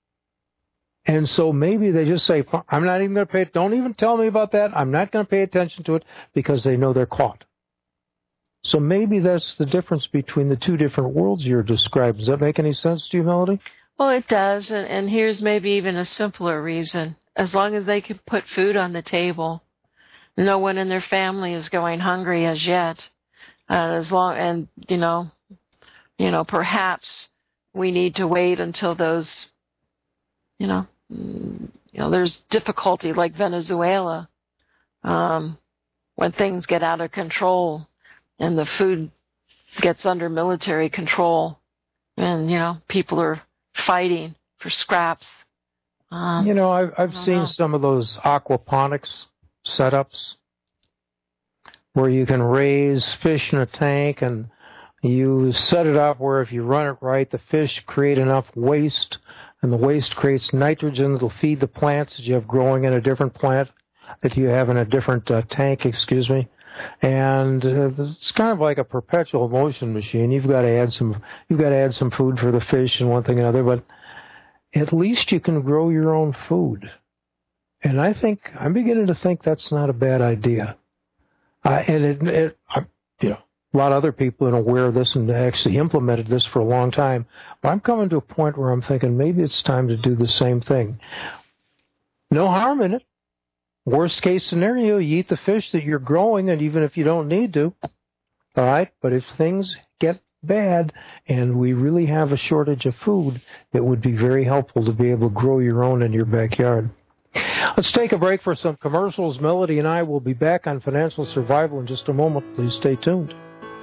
And so maybe they just say, I'm not even going to pay it. Don't even tell me about that. I'm not going to pay attention to it because they know they're caught. So maybe that's the difference between the two different worlds you're describing. Does that make any sense to you, Melody? Well, it does. And, and here's maybe even a simpler reason. As long as they can put food on the table, no one in their family is going hungry as yet. Uh, as long, and, you know, you know, perhaps we need to wait until those, you know, you know, there's difficulty like Venezuela, um, when things get out of control and the food gets under military control and, you know, people are fighting for scraps. Um, you know, I've, I've seen know. some of those aquaponics setups where you can raise fish in a tank and you set it up where if you run it right, the fish create enough waste, and the waste creates nitrogen that'll feed the plants that you have growing in a different plant that you have in a different uh, tank, excuse me. And uh, it's kind of like a perpetual motion machine. You've got to add some, you've got to add some food for the fish and one thing and another, but at least you can grow your own food. And I think, I'm beginning to think that's not a bad idea. Uh, and it, it I, you know, a lot of other people are aware of this and actually implemented this for a long time. But I'm coming to a point where I'm thinking maybe it's time to do the same thing. No harm in it. Worst case scenario, you eat the fish that you're growing, and even if you don't need to. All right? But if things get bad and we really have a shortage of food, it would be very helpful to be able to grow your own in your backyard. Let's take a break for some commercials. Melody and I will be back on Financial Survival in just a moment. Please stay tuned.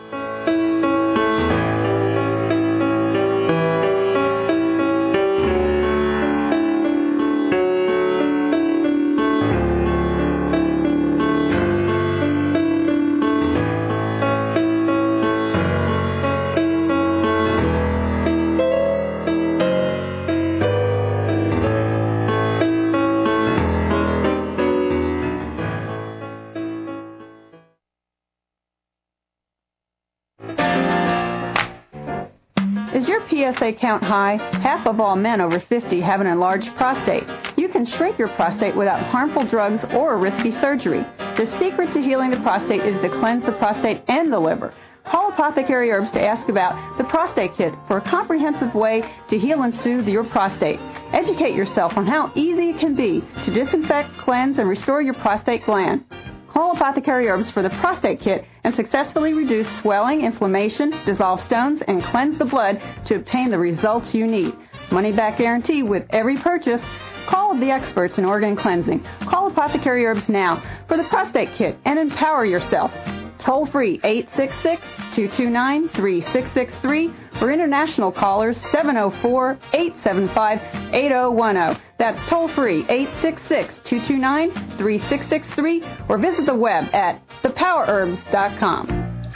P S A count high? Half of all men over fifty have an enlarged prostate. You can shrink your prostate without harmful drugs or risky surgery. The secret to healing the prostate is to cleanse the prostate and the liver. Call Apothecary Herbs to ask about the Prostate Kit for a comprehensive way to heal and soothe your prostate. Educate yourself on how easy it can be to disinfect, cleanse, and restore your prostate gland. Call Apothecary Herbs for the Prostate Kit and successfully reduce swelling, inflammation, dissolve stones, and cleanse the blood to obtain the results you need. Money-back guarantee with every purchase. Call the experts in organ cleansing. Call Apothecary Herbs now for the Prostate Kit and empower yourself. Toll free eight six six, two two nine, three six six three or international callers seven oh four, eight seven five, eight oh one oh. That's toll free eight six six, two two nine, three six six three or visit the web at the power herbs dot com.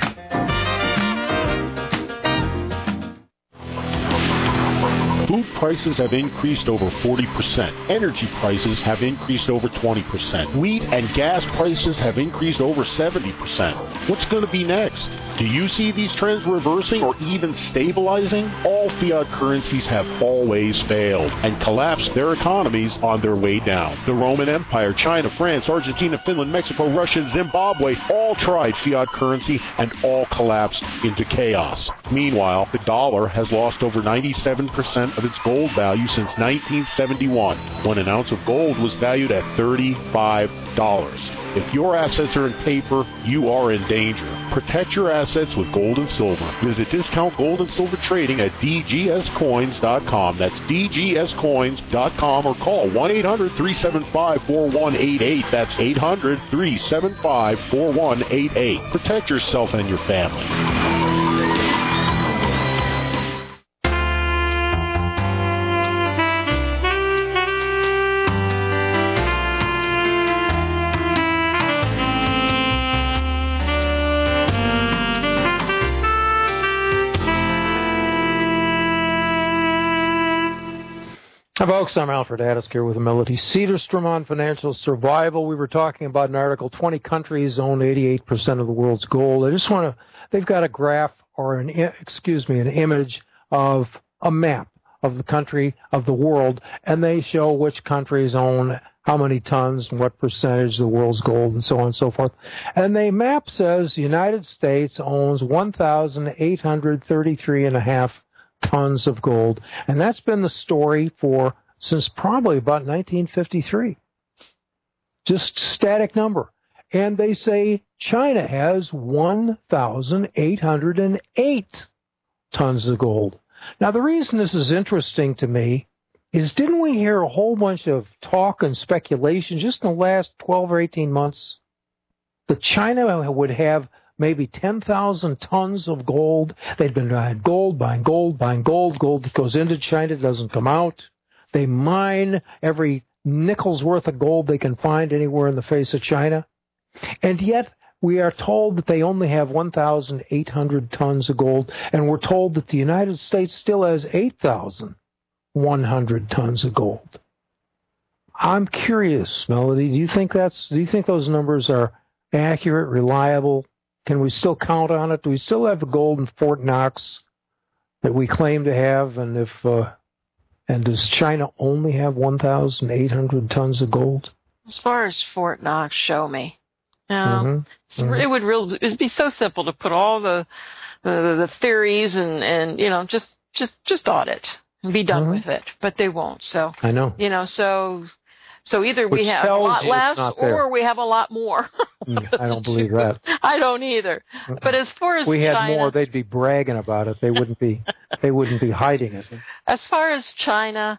Food prices have increased over forty percent. Energy prices have increased over twenty percent. Wheat and gas prices have increased over seventy percent. What's going to be next? Do you see these trends reversing or even stabilizing? All fiat currencies have always failed and collapsed their economies on their way down. The Roman Empire, China, France, Argentina, Finland, Mexico, Russia, and Zimbabwe all tried fiat currency and all collapsed into chaos. Meanwhile, the dollar has lost over ninety-seven percent of its gold value since nineteen seventy-one, when an ounce of gold was valued at thirty-five dollars. If your assets are in paper, you are in danger. Protect your assets with gold and silver. Visit Discount Gold and Silver Trading at d g s coins dot com. That's d g s coins dot com or call one eight hundred, three seven five, four one eight eight. That's eight hundred, three seven five, four one eight eight. Protect yourself and your family. Hi, folks. I'm Alfred Addis here with Melody Cedarstrom on Financial Survival. We were talking about an article, twenty countries own eighty-eight percent of the world's gold. I just want to, they've got a graph or an, excuse me, an image of a map of the country, of the world, and they show which countries own how many tons and what percentage of the world's gold and so on and so forth. And the map says the United States owns one thousand eight hundred thirty-three and a half tons of gold, and that's been the story for since probably about nineteen fifty-three. Just static number. And they say China has one thousand eight hundred eight tons of gold. Now, the reason this is interesting to me is, didn't we hear a whole bunch of talk and speculation just in the last twelve or eighteen months that China would have maybe ten thousand tons of gold? They'd been buying gold, buying gold, buying gold. Gold that goes into China doesn't come out. They mine every nickel's worth of gold they can find anywhere in the face of China. And yet we are told that they only have one thousand eight hundred tons of gold, and we're told that the United States still has eight thousand one hundred tons of gold. I'm curious, Melody, do you think that's, do you think those numbers are accurate, reliable? Can we still count on it? Do we still have the gold in Fort Knox that we claim to have? And if uh, and does China only have one thousand eight hundred tons of gold? As far as Fort Knox, show me. No, Mm-hmm. Mm-hmm. it would real. It'd be so simple to put all the the, the theories and, and you know just just just audit and be done Mm-hmm. with it. But they won't. So I know. You know. So so either Which we have a tells lot you it's less not there. or we have a lot more. I don't believe that. I don't either. But as far as we had China, more, they'd be bragging about it. They wouldn't be. They wouldn't be hiding it. As far as China,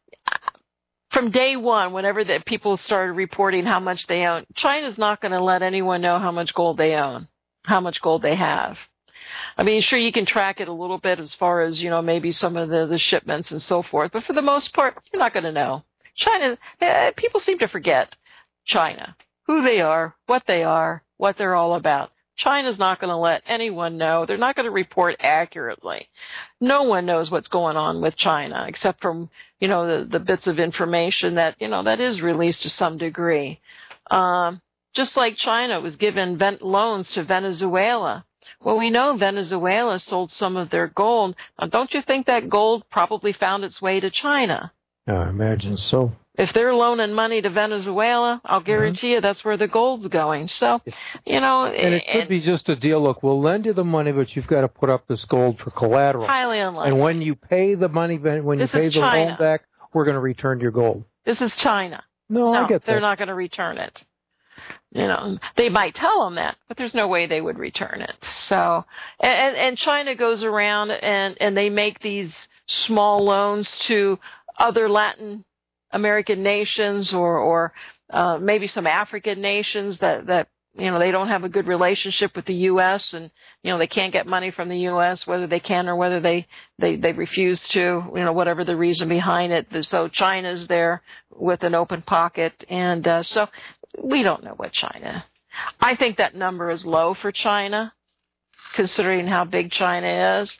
from day one, whenever the people started reporting how much they own, China's not going to let anyone know how much gold they own, how much gold they have. I mean, sure, you can track it a little bit as far as, you know, maybe some of the, the shipments and so forth, but for the most part, you're not going to know. China, eh, people seem to forget China, who they are, what they are, what they're all about. China's not going to let anyone know. They're not going to report accurately. No one knows what's going on with China except from, you know, the, the bits of information that, you know, that is released to some degree. Um, just like China was given ven- loans to Venezuela. Well, we know Venezuela sold some of their gold. Now, don't you think that gold probably found its way to China? I imagine so. If they're loaning money to Venezuela, I'll guarantee mm-hmm. you that's where the gold's going. So, you know. And it could and, be just a deal. Look, we'll lend you the money, but you've got to put up this gold for collateral. Highly unlikely. And when you pay the money, when you this pay the China. loan back, we're going to return your gold. This is China. No, no I get that. They're not going to return it. You know, they might tell them that, but there's no way they would return it. So, and, and China goes around and, and they make these small loans to other Latin American nations or, or uh, maybe some African nations that, that, you know, they don't have a good relationship with the U S and, you know, they can't get money from the U S, whether they can or whether they, they, they refuse to, you know, whatever the reason behind it. So China's there with an open pocket. And uh, so we don't know what China. I think that number is low for China, considering how big China is.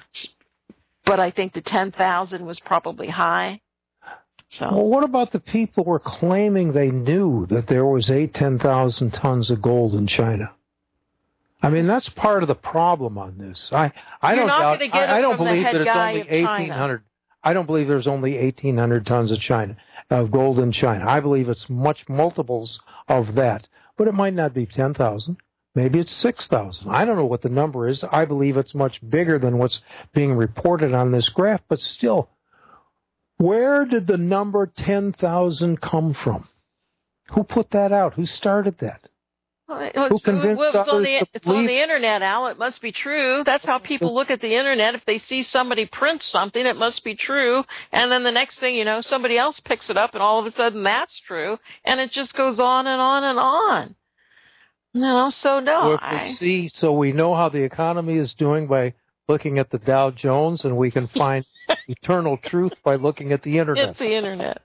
But I think the ten thousand was probably high. So. Well, what about the people who were claiming they knew that there was eight, ten thousand tons of gold in China? I mean, that's part of the problem on this. I, I You're don't not doubt. get it I, I don't from the believe head that it's guy only of eighteen hundred. China. I don't believe there's only eighteen hundred tons of China of gold in China. I believe it's much multiples of that, but it might not be ten thousand. Maybe it's six thousand. I don't know what the number is. I believe it's much bigger than what's being reported on this graph, but still. Where did the number ten thousand come from? Who put that out? Who started that? Well, Who convinced well, it's, on others the, to it's on believe? the internet, Al. It must be true. That's how people look at the internet. If they see somebody print something, it must be true. And then the next thing you know, somebody else picks it up, and all of a sudden that's true. And it just goes on and on and on. You know, so no. So if I, we see, so we know how the economy is doing by looking at the Dow Jones, and we can find eternal truth by looking at the internet. It's the internet.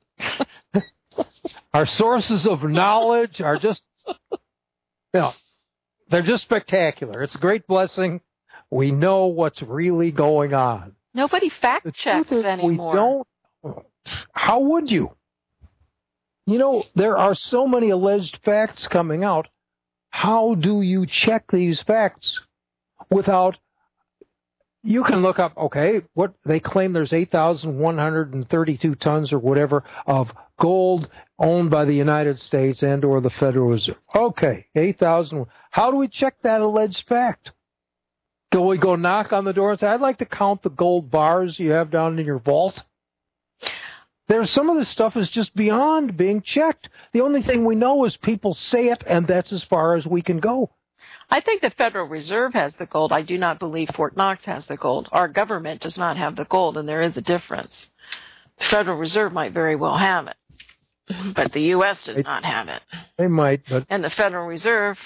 Our sources of knowledge are just, you know, they're just spectacular. It's a great blessing. We know what's really going on. Nobody fact checks anymore. We don't. How would you? You know, there are so many alleged facts coming out. How do you check these facts without? You can look up, okay, what they claim there's eight thousand one hundred thirty-two tons or whatever of gold owned by the United States and or the Federal Reserve. Okay, eight thousand. How do we check that alleged fact? Do we go knock on the door and say, I'd like to count the gold bars you have down in your vault? There's some of this stuff is just beyond being checked. The only thing we know is people say it, and that's as far as we can go. I think the Federal Reserve has the gold. I do not believe Fort Knox has the gold. Our government does not have the gold, and there is a difference. The Federal Reserve might very well have it, but the U S does not have it. They might, but and the Federal Reserve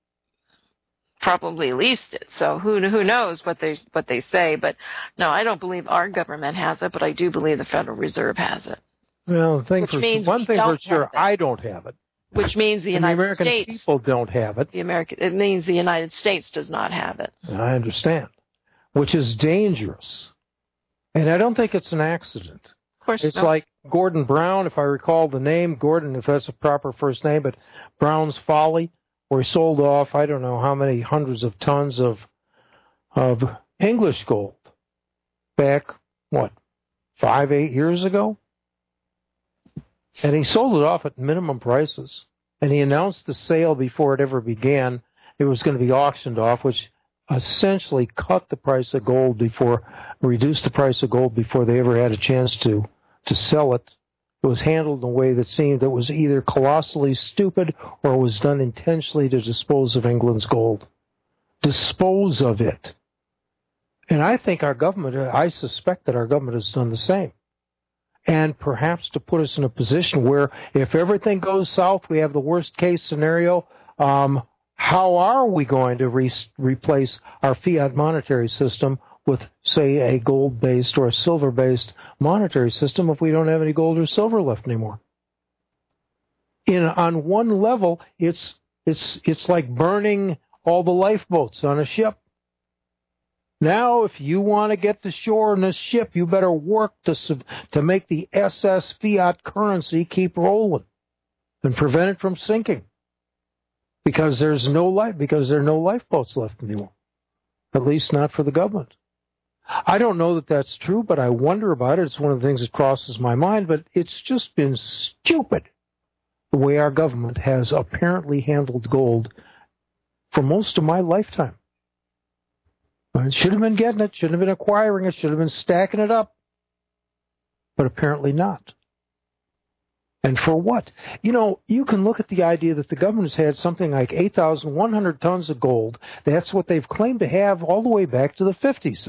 probably leased it. So who who knows what they what they say? But no, I don't believe our government has it, but I do believe the Federal Reserve has it. Well, the thing Which for, means one we thing for don't sure, have it. I don't have it. Which means the And United the American States people don't have it. The American it means the United States does not have it. I understand, which is dangerous, and I don't think it's an accident. Of course, It's no. like Gordon Brown, if I recall the name, Gordon, if that's a proper first name, but Brown's Folly, where he sold off, I don't know how many hundreds of tons of of English gold back, what, five, eight years ago? And he sold it off at minimum prices. And he announced the sale before it ever began. It was going to be auctioned off, which essentially cut the price of gold before, reduced the price of gold before they ever had a chance to, to sell it. It was handled in a way that seemed that was either colossally stupid or was done intentionally to dispose of England's gold. Dispose of it. And I think our government, I suspect that our government has done the same. And perhaps to put us in a position where if everything goes south, we have the worst case scenario, um, how are we going to re- replace our fiat monetary system with, say, a gold-based or a silver-based monetary system if we don't have any gold or silver left anymore? In on one level, it's it's it's like burning all the lifeboats on a ship. Now, if you want to get to shore in a ship, you better work to to make the S S fiat currency keep rolling and prevent it from sinking, because there's no life because there are no lifeboats left anymore, at least not for the government. I don't know that that's true, but I wonder about it. It's one of the things that crosses my mind. But it's just been stupid the way our government has apparently handled gold for most of my lifetime. It should have been getting it, should have been acquiring it, should have been stacking it up. but apparently not. And for what? You know, you can look at the idea that the government's had something like eight thousand one hundred tons of gold. That's what they've claimed to have all the way back to the fifties.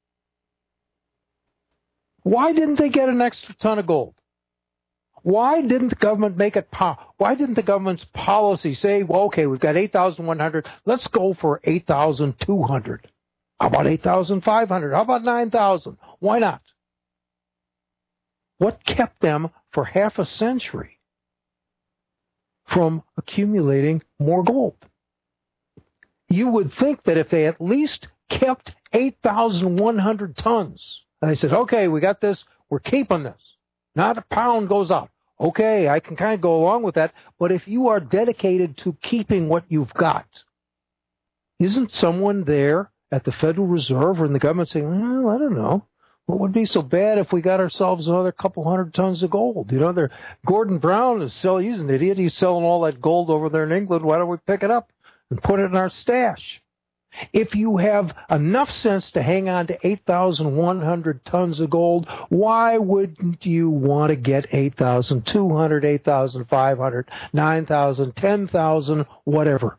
Why didn't they get an extra ton of gold? Why didn't the government make it? Po- Why didn't the government's policy say, well, okay, we've got eight thousand one hundred, let's go for eight thousand two hundred. How about eight thousand five hundred? How about nine thousand? Why not? What kept them for half a century from accumulating more gold? You would think that if they at least kept eight thousand one hundred tons, and they said, okay, we got this, we're keeping this. Not a pound goes out. Okay, I can kind of go along with that, but if you are dedicated to keeping what you've got, isn't someone there at the Federal Reserve or in the government saying, well, I don't know, what would be so bad if we got ourselves another couple hundred tons of gold? You know, they're, Gordon Brown is still, he's an idiot, he's selling all that gold over there in England. Why don't we pick it up and put it in our stash? If you have enough sense to hang on to eight thousand one hundred tons of gold, why wouldn't you want to get eight thousand two hundred, eight thousand five hundred, nine thousand, ten thousand, whatever?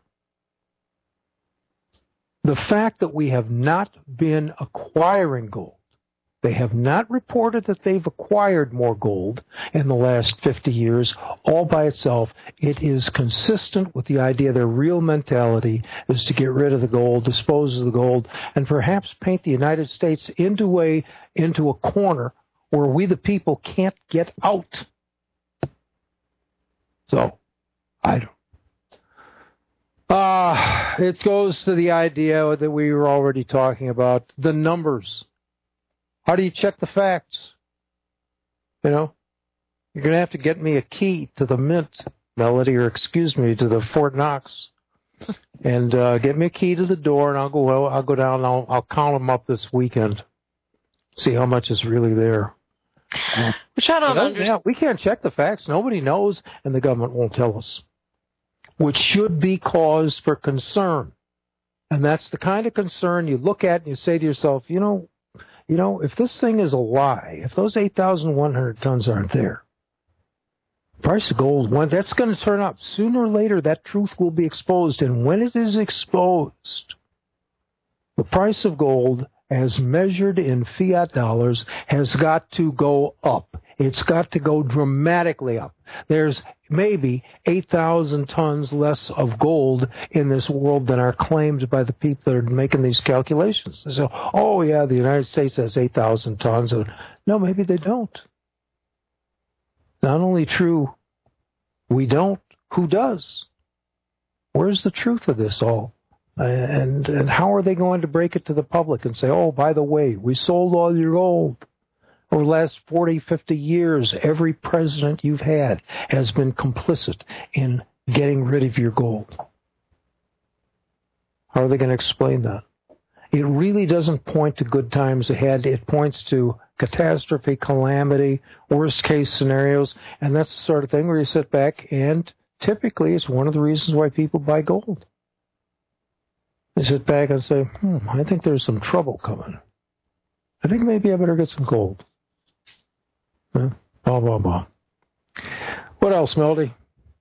The fact that we have not been acquiring gold, they have not reported that they've acquired more gold in the last fifty years. All by itself, it is consistent with the idea their real mentality is to get rid of the gold, dispose of the gold, and perhaps paint the United States into a, into a corner where we the people can't get out. So, I don't. Ah, uh, it goes to the idea that we were already talking about, the numbers. How do you check the facts? You know, you're going to have to get me a key to the Mint, Melody, or excuse me, to the Fort Knox, and uh, get me a key to the door, and I'll go. Well, I'll go down. And I'll, I'll count them up this weekend, see how much is really there. Which I don't you know, understand. Yeah, we can't check the facts. Nobody knows, and the government won't tell us, which should be cause for concern. And that's the kind of concern you look at and you say to yourself, you know. You know, if this thing is a lie, if those eight thousand one hundred tons aren't there, price of gold, when that's going to turn up. Sooner or later, that truth will be exposed. And when it is exposed, the price of gold, as measured in fiat dollars, has got to go up. It's got to go dramatically up. There's maybe eight thousand tons less of gold in this world than are claimed by the people that are making these calculations. They say, oh, yeah, the United States has eight thousand tons. No, maybe they don't. Not only true, we don't, who does? Where's the truth of this all? And, and how are they going to break it to the public and say, oh, by the way, we sold all your gold? Over the last forty, fifty years, every president you've had has been complicit in getting rid of your gold. How are they going to explain that? It really doesn't point to good times ahead. It points to catastrophe, calamity, worst-case scenarios, and that's the sort of thing where you sit back, and typically it's one of the reasons why people buy gold. They sit back and say, hmm, I think there's some trouble coming. I think maybe I better get some gold. Blah, blah, blah. What else, Melody?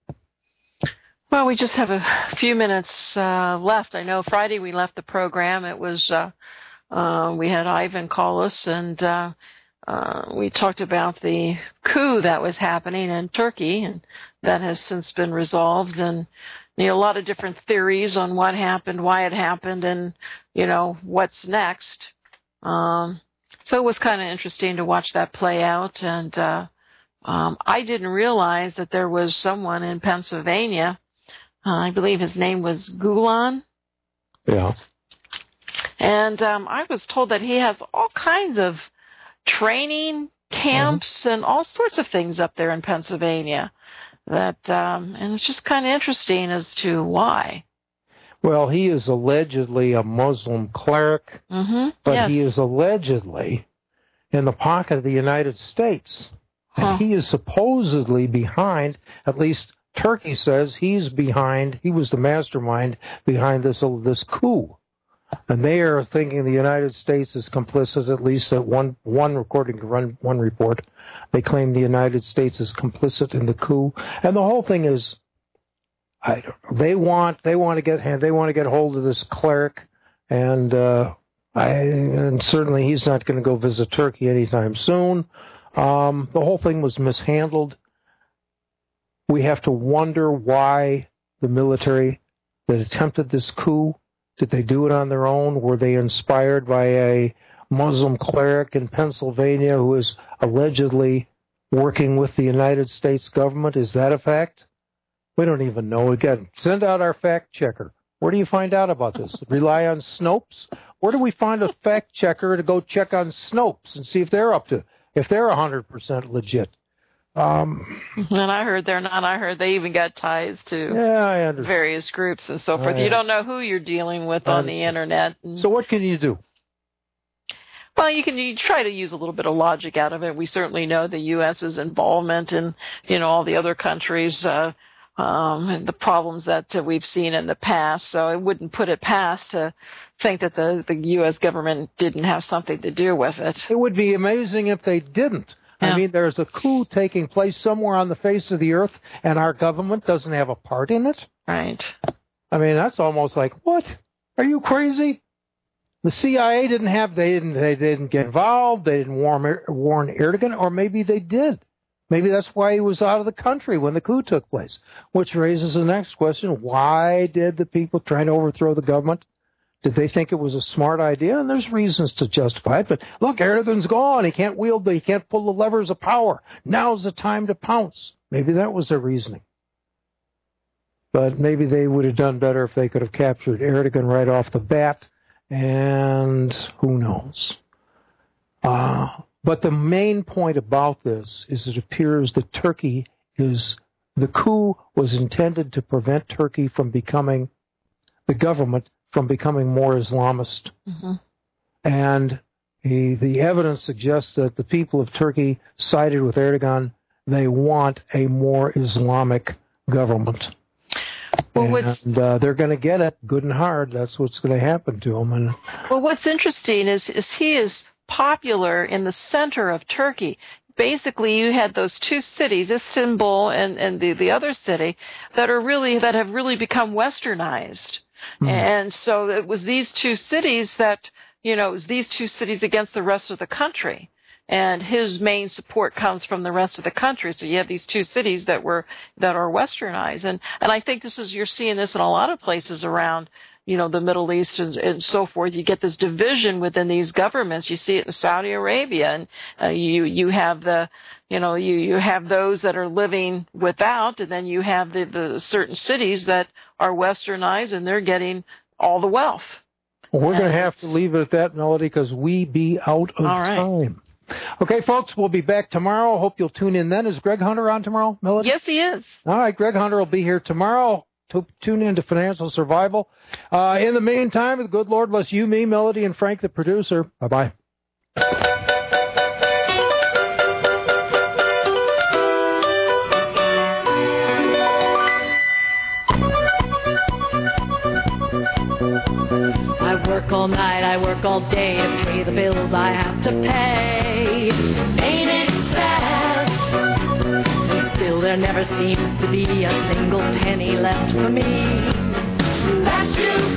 Well, we just have a few minutes uh, left. I know Friday we left the program. It was, uh, uh, we had Ivan call us, and uh, uh, we talked about the coup that was happening in Turkey, and that has since been resolved. And you know, a lot of different theories on what happened, why it happened, and, you know, what's next. Um So it was kind of interesting to watch that play out, and uh, um, I didn't realize that there was someone in Pennsylvania. Uh, I believe his name was Gulen. Yeah. And um, I was told that he has all kinds of training camps mm-hmm. and all sorts of things up there in Pennsylvania. That um, and it's just kind of interesting as to why. Well, he is allegedly a Muslim cleric, mm-hmm. but yes. he is allegedly in the pocket of the United States. And huh. he is supposedly behind, at least Turkey says he's behind, he was the mastermind behind this this coup. And they are thinking the United States is complicit, at least at one, one according to one, one report. They claim the United States is complicit in the coup. And the whole thing is, I don't know, they want, they want to get, they want to get hold of this cleric, and, uh, I, and certainly he's not going to go visit Turkey anytime soon. Um, the whole thing was mishandled. We have to wonder why the military that attempted this coup, did they do it on their own? Were they inspired by a Muslim cleric in Pennsylvania who is allegedly working with the United States government? Is that a fact? We don't even know. Again, send out our fact checker. Where do you find out about this? Rely on Snopes? Where do we find a fact checker to go check on Snopes and see if they're up to, if they're one hundred percent legit? Um, and I heard they're not. I heard they even got ties to yeah, I understand. various groups and so forth. I, you don't know who you're dealing with on the internet. So what can you do? Well, you can you try to use a little bit of logic out of it. We certainly know the U S's involvement in, you know, all the other countries, uh, um, and the problems that uh, we've seen in the past. So I wouldn't put it past to think that the, the U S government didn't have something to do with it. It would be amazing if they didn't. Yeah. I mean, there's a coup taking place somewhere on the face of the earth, and our government doesn't have a part in it? Right. I mean, that's almost like, what? Are you crazy? The C I A didn't have, they didn't, they didn't get involved, they didn't warn, warn Erdogan, or maybe they did. Maybe that's why he was out of the country when the coup took place, which raises the next question. Why did the people trying to overthrow the government, did they think it was a smart idea? And there's reasons to justify it. But look, Erdogan's gone. He can't wield the, he can't pull the levers of power. Now's the time to pounce. Maybe that was their reasoning. But maybe they would have done better if they could have captured Erdogan right off the bat. And who knows? Uh, but the main point about this is it appears that Turkey is, the coup was intended to prevent Turkey from becoming, the government from becoming more Islamist. Mm-hmm. And the, the evidence suggests that the people of Turkey sided with Erdogan. They want a more Islamic government. Well, and uh, they're going to get it good and hard. That's what's going to happen to them. And, well, what's interesting is, is he is popular in the center of Turkey. Basically, you had those two cities, Istanbul and, and the, the other city, that are really that have really become westernized. Mm. And so it was these two cities that, you know, it was these two cities against the rest of the country. And his main support comes from the rest of the country. So you have these two cities that were that are westernized, and and I think this is you're seeing this in a lot of places around, you know, the Middle East and, and so forth. You get this division within these governments. You see it in Saudi Arabia, and uh, you you have the you know you you have those that are living without, and then you have the, the certain cities that are westernized, and they're getting all the wealth. Well, we're going to have to leave it at that, Melody, because we be out of all right. time. Okay, folks, we'll be back tomorrow. Hope you'll tune in then. Is Greg Hunter on tomorrow, Melody? Yes, he is. All right, Greg Hunter will be here tomorrow. To tune in to Financial Survival. Uh, in the meantime, the good Lord bless you, me, Melody, and Frank, the producer. Bye-bye. I work all night, I work all day to pay the bills I have to pay. Ain't it sad? And still there never seems to be a single penny left for me. Last year